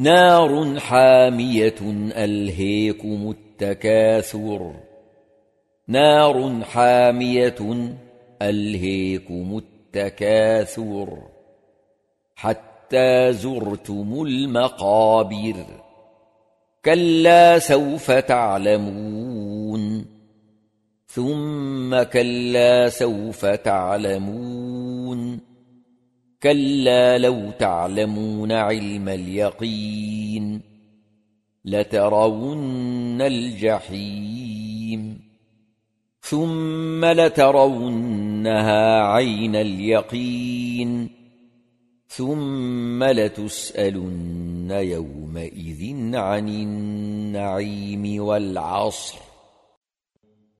نار حامية ألهيكم التكاثر نار حامية ألهيكم التكاثر حتى زرتم المقابر كلا سوف تعلمون ثم كلا سوف تعلمون كلا لو تعلمون علم اليقين لترون الجحيم ثم لترونها عين اليقين ثم لتسألن يومئذ عن النعيم والعصر